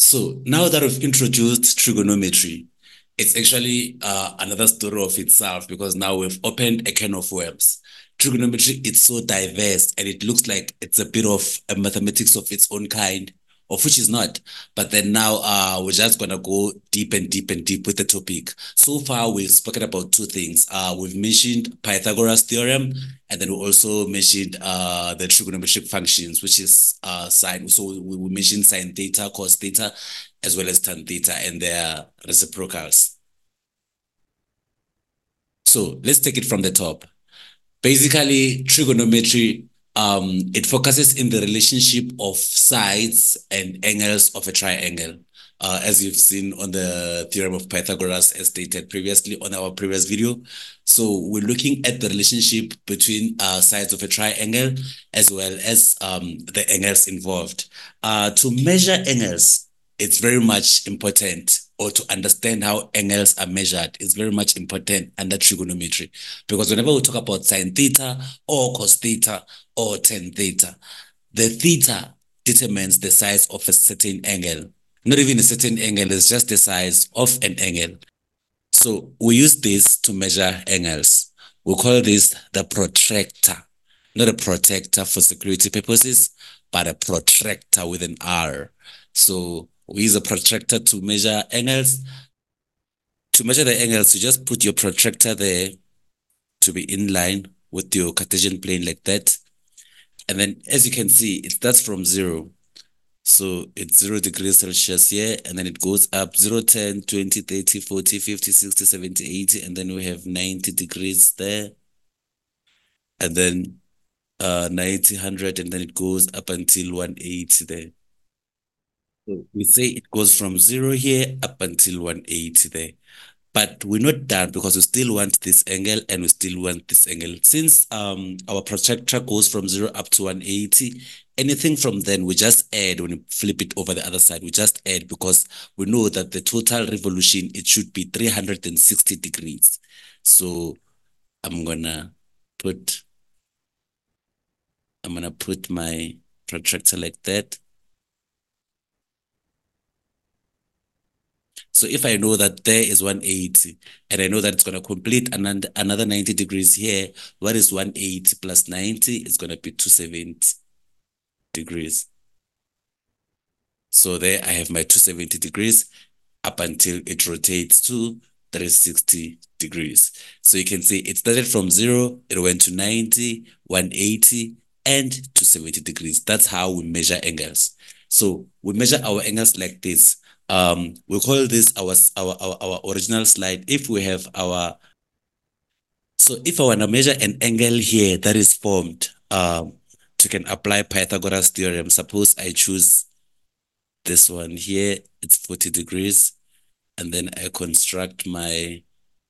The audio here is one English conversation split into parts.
So now that we've introduced trigonometry, it's actually another story of itself because now we've opened a can of worms. Trigonometry, it's so diverse and it looks like it's a bit of a mathematics of its own kind, of which is not. But then now we're just gonna go deep and deep and deep with the topic. So far, we've spoken about two things. We've mentioned Pythagoras theorem, and then we also mentioned the trigonometric functions, which is sine. So we mentioned sine theta, cos theta, as well as tan theta and their reciprocals. So let's take it from the top. Basically, trigonometry, it focuses in the relationship of sides and angles of a triangle. As you've seen on the theorem of Pythagoras, as stated previously on our previous video. So we're looking at the relationship between sides of a triangle as well as the angles involved. To measure angles, it's very much important, or to understand how angles are measured is very much important under trigonometry. Because whenever we talk about sine theta or cos theta or tan theta, the theta determines the size of a certain angle. Not even a certain angle, it's just the size of an angle. So we use this to measure angles. We call this the protractor, not a protector for security purposes, but a protractor with an R. So we use a protractor to measure angles. To measure the angles, you just put your protractor there to be in line with your Cartesian plane like that. And then as you can see, it starts from zero. So it's 0 degrees Celsius here, and then it goes up 0, 10, 20, 30, 40, 50, 60, 70, 80, and then we have 90 degrees there, and then 90, 100, and then it goes up until 180 there. So we say it goes from zero here up until 180 there. But we're not done because we still want this angle and we still want this angle. Since our protractor goes from 0 up to 180, anything from then we just add. When you flip it over the other side, we just add because we know that the total revolution, it should be 360 degrees. So I'm gonna put my protractor like that. So if I know that there is 180 and I know that it's going to complete another 90 degrees here, what is 180 plus 90? It's going to be 270 degrees. So there I have my 270 degrees up until it rotates to 360 degrees. So you can see it started from 0, it went to 90, 180, and 270 degrees. That's how we measure angles. So we measure our angles like this. We call this our original slide. If we have if I want to measure an angle here that is formed, to can apply Pythagoras theorem. Suppose I choose this one here, it's 40 degrees, and then I construct my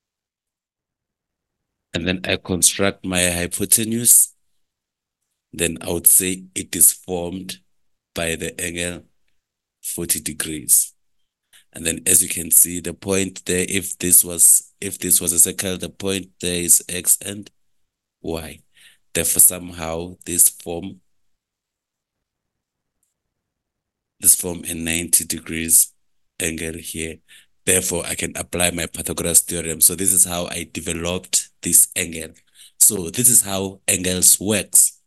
hypotenuse, then I would say it is formed by the angle 40 degrees. And then as you can see, the point there, if this was a circle, the point there is X and Y. Therefore, somehow this form a 90 degrees angle here. Therefore, I can apply my Pythagoras theorem. So this is how I developed this angle. So this is how angles works.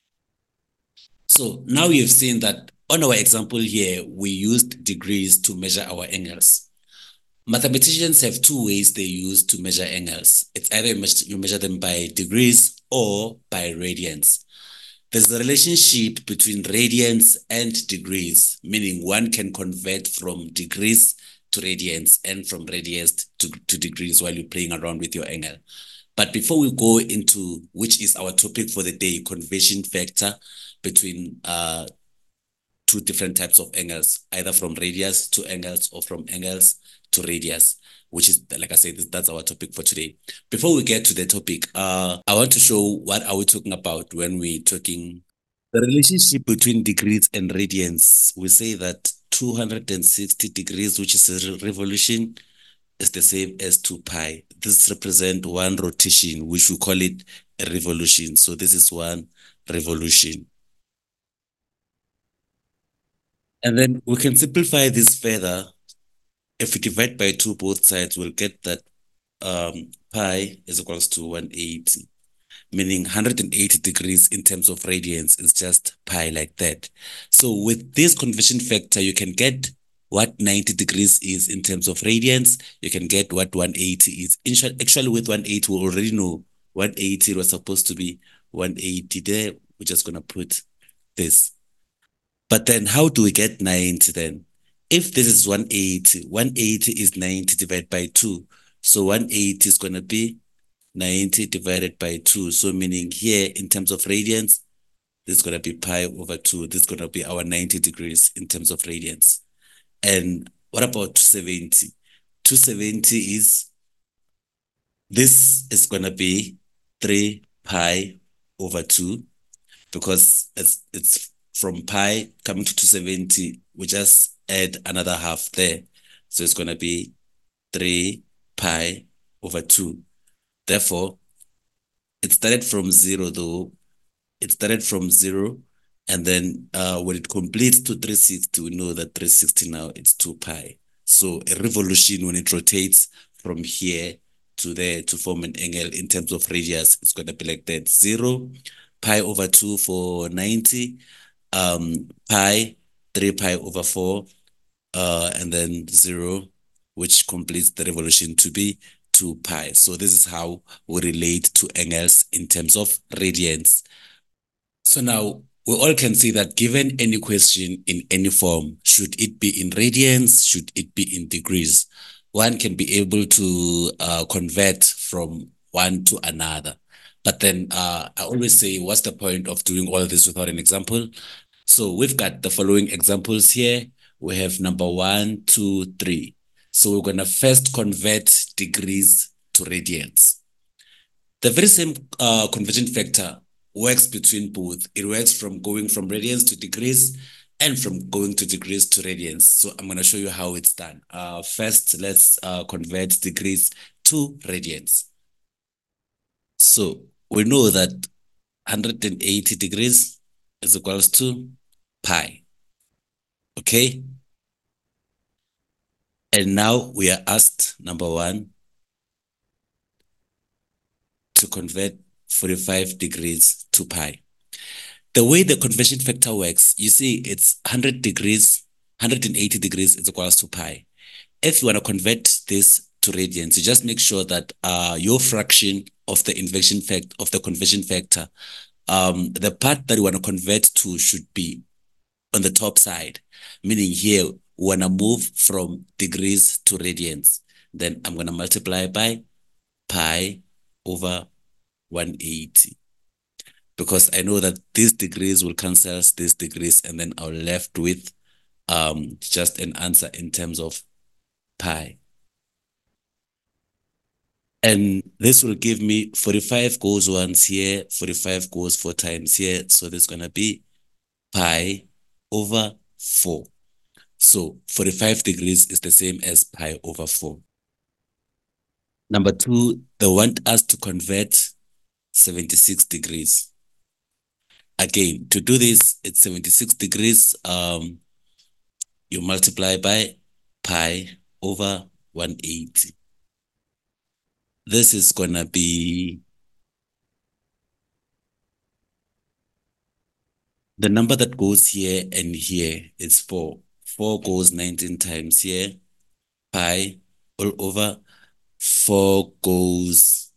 So now you've seen that on our example here, we used degrees to measure our angles. Mathematicians have two ways they use to measure angles. It's either you measure them by degrees or by radians. There's a relationship between radians and degrees, meaning one can convert from degrees to radians and from radians to degrees while you're playing around with your angle. But before we go into which is our topic for the day, conversion factor between two different types of angles, either from radius to angles or from angles to radius, which is, like I said, that's our topic for today. Before we get to the topic, I want to show what are we talking about when we're talking the relationship between degrees and radians. We say that 260 degrees, which is a revolution, is the same as 2 pi. This represents one rotation, which we call it a revolution. So this is one revolution. And then we can simplify this further. If we divide by 2 both sides, we'll get that pi is equals to 180, meaning 180 degrees in terms of radians is just pi like that. So with this conversion factor, you can get what 90 degrees is in terms of radians. You can get what 180 is. Actually, with 180, we already know 180 was supposed to be 180 there. We're just going to put this. But then how do we get 90 then? If this is 180, 180 is 90 divided by 2. So 180 is going to be 90 divided by 2. So meaning here, in terms of radians, this is going to be pi over 2. This is going to be our 90 degrees in terms of radians. And what about 270? 270 is, this is going to be 3 pi over 2, because it's from pi coming to 270, we just add another half there. So it's going to be 3 pi over 2. Therefore, it started from 0 though. It started from 0. And then when it completes to 360, we know that 360 now it's 2 pi. So a revolution, when it rotates from here to there to form an angle in terms of radius, it's going to be like that. 0 pi over 2 for 90, pi, 3 pi over 4, and then 0, which completes the revolution to be 2 pi. So this is how we relate to angles in terms of radians. So now we all can see that given any question in any form, should it be in radians, should it be in degrees, one can be able to convert from one to another. But then I always say, what's the point of doing all this without an example? So we've got the following examples here. We have number 1, 2, 3. So we're going to first convert degrees to radians. The very same conversion factor works between both. It works from going from radians to degrees and from going to degrees to radians. So I'm going to show you how it's done. First, let's convert degrees to radians. So we know that 180 degrees is equals to pi. Okay. And now we are asked, number 1, to convert 45 degrees to pi. The way the conversion factor works, you see it's 100 degrees, 180 degrees is equals to pi. If you want to convert this to radians, you just make sure that your fraction of the conversion factor, the part that you want to convert to should be on the top side, meaning here we want to move from degrees to radians. Then I'm going to multiply by pi over 180, because I know that these degrees will cancel these degrees, and then I'm left with just an answer in terms of pi. And this will give me 45 goes once here, 45 goes 4 times here. So this is going to be pi over 4. So 45 degrees is the same as pi over 4. Number 2, they want us to convert 76 degrees. Again, to do this, it's 76 degrees. You multiply by pi over 180. This is going to be the number that goes here and here is 4. 4 goes 19 times here. Pi all over 4 goes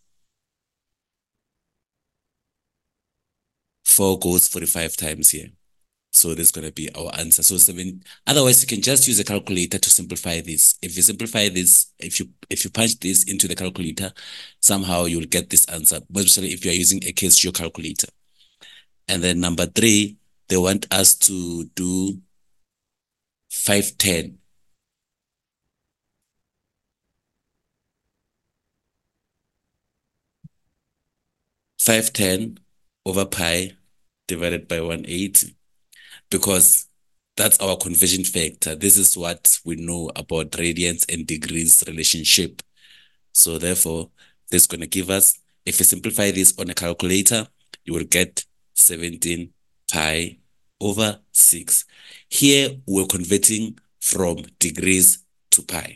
45 times here. So this is going to be our answer. So 7. Otherwise, you can just use a calculator to simplify this. If you simplify this, if you punch this into the calculator, somehow you'll get this answer, especially if you are using a Casio calculator. And then number 3, they want us to do 510. 510 over pi divided by 180, because that's our conversion factor. This is what we know about radians and degrees relationship. So therefore, this is going to give us, if you simplify this on a calculator, you will get 17 pi over 6. Here, we're converting from degrees to pi.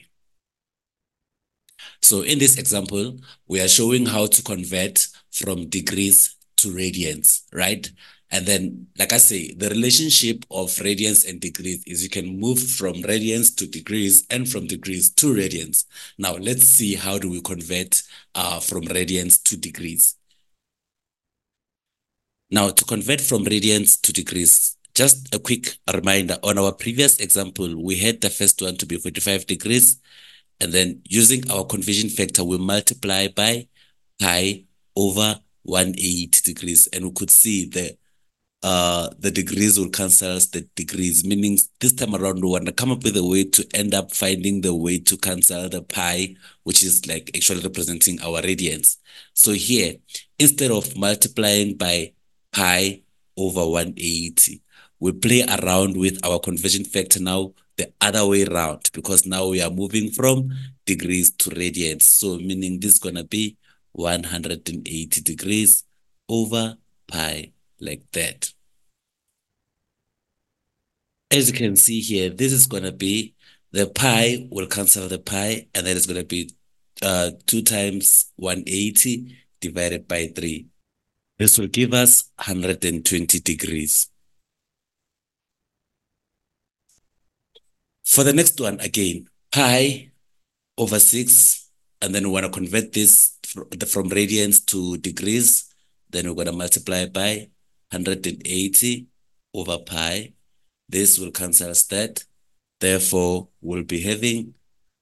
So in this example, we are showing how to convert from degrees to radians, right? And then, like I say, the relationship of radians and degrees is you can move from radians to degrees and from degrees to radians. Now, let's see how do we convert from radians to degrees. Now, to convert from radians to degrees, just a quick reminder, on our previous example, we had the first one to be 45 degrees, and then using our conversion factor, we multiply by pi over 180 degrees, and we could see the degrees will cancel the degrees, meaning this time around we want to come up with a way to end up finding the way to cancel the pi, which is like actually representing our radians. So here, instead of multiplying by pi over 180, we play around with our conversion factor now the other way around, because now we are moving from degrees to radians. So meaning this is going to be 180 degrees over pi, like that. As you can see here, this is going to be, the pi will cancel the pi, and then it's going to be 2 times 180 divided by 3. This will give us 120 degrees. For the next one, again, pi over 6, and then we want to convert this from radians to degrees. Then we're going to multiply by 180 over pi. This will cancel that. Therefore, we'll be having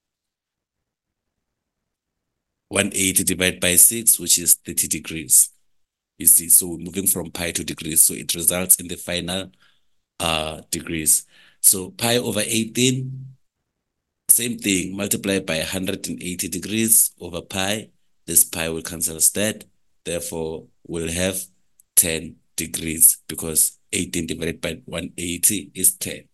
180 divided by 6, which is 30 degrees. You see, so we're moving from pi to degrees. So it results in the final degrees. So pi over 18, same thing, multiply by 180 degrees over pi. This pi will cancel that. Therefore, we'll have 10 degrees, because 18 divided by 180 is 10.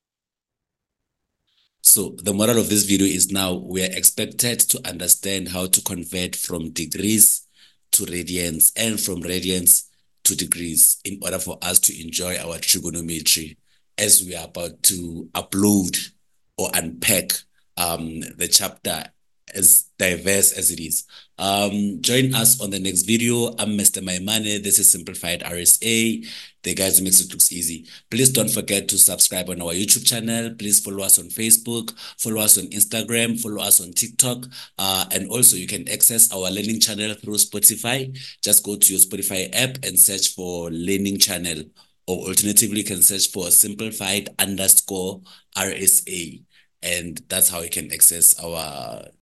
So the moral of this video is now we are expected to understand how to convert from degrees to radians and from radians to degrees in order for us to enjoy our trigonometry as we are about to upload or unpack the chapter as diverse as it is. Join us on the next video. I'm Mr. Maimane. This is Simplified RSA, the guys who makes it looks easy. Please don't forget to subscribe on our YouTube channel. Please follow us on Facebook, follow us on Instagram, follow us on TikTok. And also you can access our learning channel through Spotify. Just go to your Spotify app and search for learning channel, or alternatively you can search for simplified_RSA. And that's how you can access our